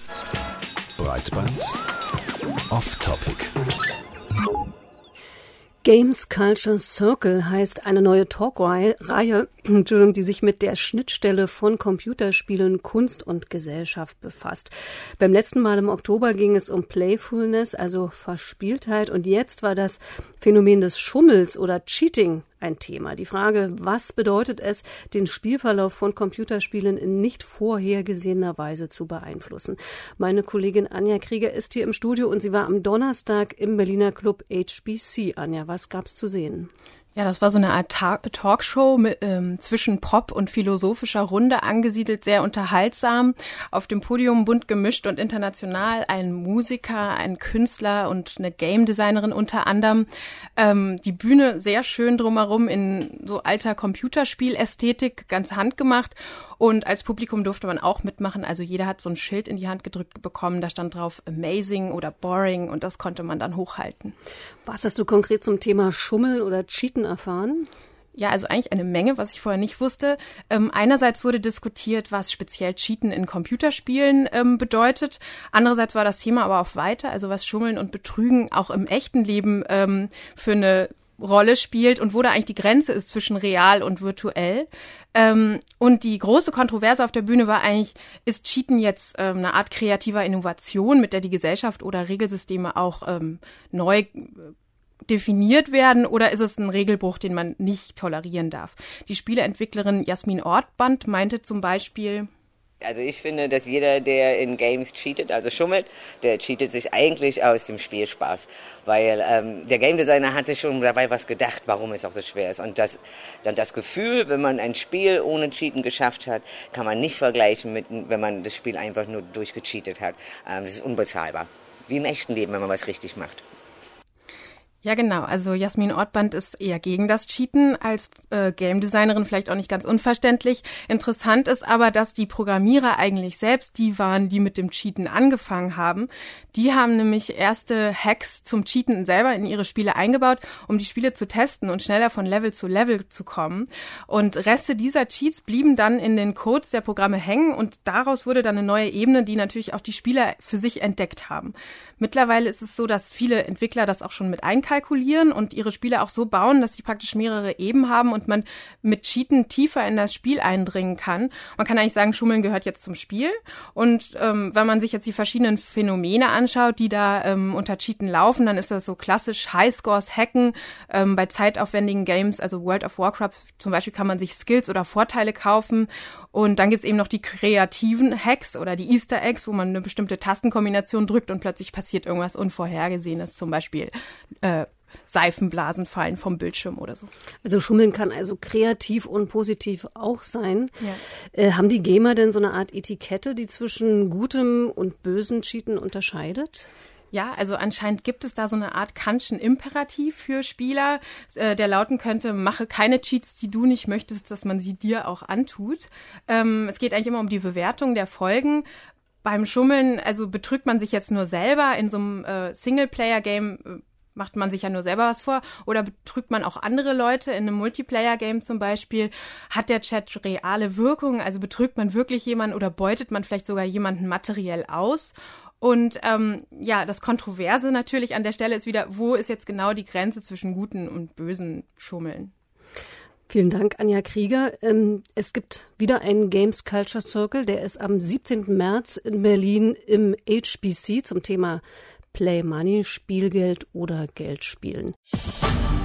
Breitband Off-Topic. Games Culture Circle heißt eine neue Talkreihe, die sich mit der Schnittstelle von Computerspielen, Kunst und Gesellschaft befasst. Beim letzten Mal im Oktober ging es um Playfulness, also Verspieltheit, und jetzt war das Phänomen des Schummels oder Cheating ein Thema. Die Frage, was bedeutet es, den Spielverlauf von Computerspielen in nicht vorhergesehener Weise zu beeinflussen? Meine Kollegin Anja Krieger ist hier im Studio und sie war am Donnerstag im Berliner Club HBC. Anja, was gab's zu sehen? Ja, das war so eine Art Talkshow mit, zwischen Pop und philosophischer Runde angesiedelt, sehr unterhaltsam. Auf dem Podium bunt gemischt und international ein Musiker, ein Künstler und eine Game Designerin unter anderem. Die Bühne sehr schön drumherum in so alter Computerspielästhetik, ganz handgemacht. Und als Publikum durfte man auch mitmachen. Also jeder hat so ein Schild in die Hand gedrückt bekommen. Da stand drauf Amazing oder Boring und das konnte man dann hochhalten. Was hast du konkret zum Thema Schummeln oder Cheaten erfahren? Ja, also eigentlich eine Menge, was ich vorher nicht wusste. Einerseits wurde diskutiert, was speziell Cheaten in Computerspielen bedeutet. Andererseits war das Thema aber auch weiter, also was Schummeln und Betrügen auch im echten Leben für eine Rolle spielt und wo da eigentlich die Grenze ist zwischen real und virtuell. Und die große Kontroverse auf der Bühne war eigentlich, ist Cheaten jetzt eine Art kreativer Innovation, mit der die Gesellschaft oder Regelsysteme auch neu definiert werden, oder ist es ein Regelbruch, den man nicht tolerieren darf? Die Spieleentwicklerin Jasmin Ortband meinte zum Beispiel: Also ich finde, dass jeder, der in Games cheatet, also schummelt, der cheatet sich eigentlich aus dem Spielspaß. Weil der Game Designer hat sich schon dabei was gedacht, warum es auch so schwer ist. Und das Gefühl, wenn man ein Spiel ohne Cheaten geschafft hat, kann man nicht vergleichen mit, wenn man das Spiel einfach nur durchgecheatet hat. Das ist unbezahlbar. Wie im echten Leben, wenn man was richtig macht. Ja, genau. Also Jasmin Ortband ist eher gegen das Cheaten, als Game Designerin vielleicht auch nicht ganz unverständlich. Interessant ist aber, dass die Programmierer eigentlich selbst die waren, die mit dem Cheaten angefangen haben. Die haben nämlich erste Hacks zum Cheaten selber in ihre Spiele eingebaut, um die Spiele zu testen und schneller von Level zu Level zu kommen. Und Reste dieser Cheats blieben dann in den Codes der Programme hängen und daraus wurde dann eine neue Ebene, die natürlich auch die Spieler für sich entdeckt haben. Mittlerweile ist es so, dass viele Entwickler das auch schon mit einkalkulieren und ihre Spiele auch so bauen, dass sie praktisch mehrere Ebenen haben und man mit Cheaten tiefer in das Spiel eindringen kann. Man kann eigentlich sagen, Schummeln gehört jetzt zum Spiel. Und wenn man sich jetzt die verschiedenen Phänomene anschaut, die da unter Cheaten laufen, dann ist das so klassisch Highscores, Hacken. Bei zeitaufwendigen Games, also World of Warcraft zum Beispiel, kann man sich Skills oder Vorteile kaufen. Und dann gibt's eben noch die kreativen Hacks oder die Easter Eggs, wo man eine bestimmte Tastenkombination drückt und plötzlich passiert irgendwas Unvorhergesehenes, zum Beispiel Seifenblasen fallen vom Bildschirm oder so. Also Schummeln kann also kreativ und positiv auch sein. Ja. Haben die Gamer denn so eine Art Etikette, die zwischen gutem und bösen Cheaten unterscheidet? Ja, also anscheinend gibt es da so eine Art Kantschen Imperativ für Spieler, der lauten könnte: Mache keine Cheats, die du nicht möchtest, dass man sie dir auch antut. Es geht eigentlich immer um die Bewertung der Folgen. Beim Schummeln, also betrügt man sich jetzt nur selber, in so einem Singleplayer-Game macht man sich ja nur selber was vor, oder betrügt man auch andere Leute in einem Multiplayer-Game zum Beispiel? Hat der Chat reale Wirkung? Also betrügt man wirklich jemanden oder beutet man vielleicht sogar jemanden materiell aus? Und das Kontroverse natürlich an der Stelle ist wieder, wo ist jetzt genau die Grenze zwischen guten und bösen Schummeln? Vielen Dank, Anja Krieger. Es gibt wieder einen Games Culture Circle, der ist am 17. März in Berlin im HBC zum Thema Play Money, Spielgeld oder Geldspielen.